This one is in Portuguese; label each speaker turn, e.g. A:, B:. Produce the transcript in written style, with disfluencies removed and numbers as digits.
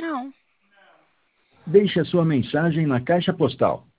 A: Não.
B: Deixe a sua mensagem na caixa postal